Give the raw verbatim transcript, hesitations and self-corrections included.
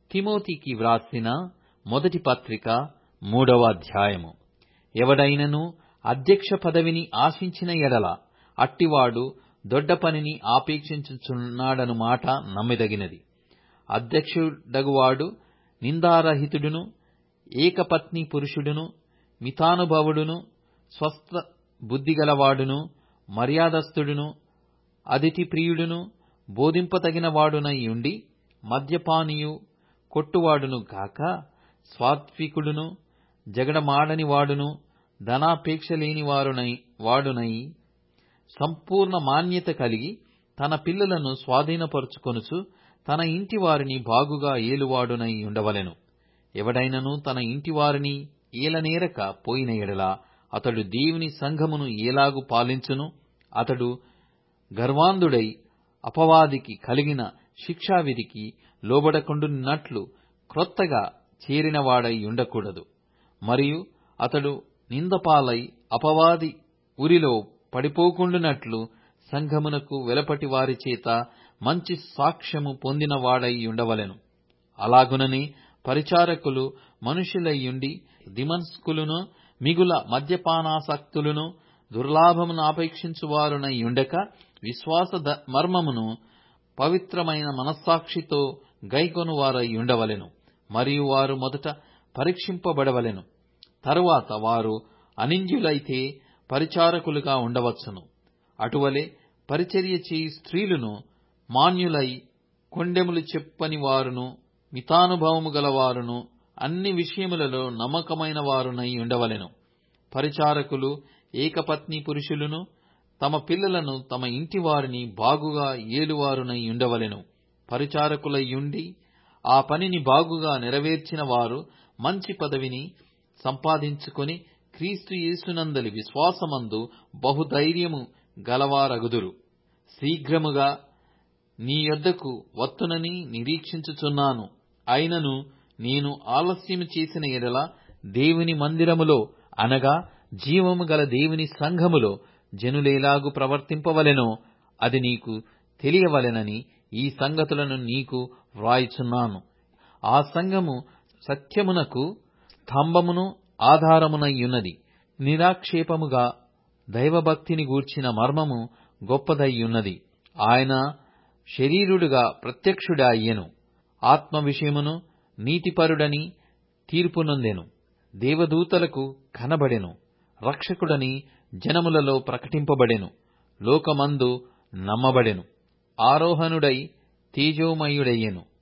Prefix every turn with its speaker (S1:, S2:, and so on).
S1: తిమోతికి వ్రాసిన మొదటి పత్రిక మూడవ అధ్యాయము. ఎవడైనను అధ్యక్ష పదవిని ఆశించిన ఎడల అట్టివాడు దొడ్డ పనిని ఆపేక్షించుచున్నాడను మాట నమ్మెదగినది. అధ్యక్షుడగువాడు నిందారహితుడును, ఏకపత్ని పురుషుడును, మితానుభవుడును, స్వస్థ బుద్ధిగలవాడును, మర్యాదస్థుడును, అతిథి ప్రియుడును, బోధింపతగిన వాడునై ఉండి మద్యపానియు కొట్టువాడును గాక, సాత్వికుడును, జగడమాడని వాడును, ధనాపేక్ష లేని వారునై వాడునై సంపూర్ణ మాన్యత కలిగి తన పిల్లలను స్వాధీనపరుచుకొనుచు తన ఇంటి వారిని బాగుగా ఏలువాడునై ఉండవలెను. ఎవడైనను తన ఇంటి వారిని ఏలనేరక పోయిన ఎడల అతడు దేవుని సంఘమును ఏలాగు పాలించును? అతడు గర్వాంధుడై అపవాదికి కలిగిన శిక్షావిధికి లోబడకుండునట్లు క్రొత్తగా చేరినవాడై ఉండకూడదు. మరియు అతడు నిందపాలై అపవాది ఉరిలో పడిపోకుండునట్లు సంఘమునకు వెలపటి వారి చేత మంచి సాక్ష్యము పొందిన వాడై ఉండవలెను. అలాగుననే పరిచారకులు మనుషులయ్యుండి దిమస్కులను, మిగుల మద్యపానాసక్తులను, దుర్లాభమును ఆపేక్షించువారునై ఉండక విశ్వాస మర్మమును పవిత్రమైన మనస్సాక్షితో గైకొను వారై ఉండవలెను. మరియు వారు మొదట పరీక్షింపబడవలెను. తరువాత వారు అనింద్యులైతే పరిచారకులుగా ఉండవచ్చును. అటువలే పరిచర్య చేయు స్త్రీలను మాన్యులై కొండెములు చెప్పని వారును, మితానుభవము గలవారును, అన్ని విషయములలో నమ్మకమైన వారునై ఉండవలెను. పరిచారకులు ఏకపత్ని పురుషులను, తమ పిల్లలను తమ ఇంటి వారిని బాగుగా ఏలువారునై ఉండవలెను. పరిచారకులయ్యుండి ఆ పనిని బాగుగా నెరవేర్చిన వారు మంచి పదవిని సంపాదించుకొని క్రీస్తు యేసునందలి విశ్వాసమందు బహుధైర్యము గలవారగుదురు. శీఘ్రముగా నీ యొద్దకు వత్తునని నిరీక్షించుచున్నాను. అయినను నేను ఆలస్యము చేసిన ఎడల దేవుని మందిరములో అనగా జీవము గల దేవుని సంఘములో జనులేలాగు ప్రవర్తింపవలెనో అది నీకు తెలియవలెనని ఈ సంగతులను నీకు వ్రాయుచున్నాను. ఆ సంఘము సత్యమునకు స్తంభమును ఆధారమునయ్యున్నది. నిరాక్షేపముగా దైవభక్తిని గూర్చిన మర్మము గొప్పదయ్యున్నది. ఆయన శరీరుడుగా ప్రత్యక్షుడాయ్యెను. ఆత్మ విషయమును నీతిపరుడని తీర్పునొందెను. దేవదూతలకు కనబడెను. రక్షకుడని జనములలో ప్రకటింపబడెను. లోకమందు నమ్మబడెను. ఆరోహణుడై తేజోమయుడయ్యెను.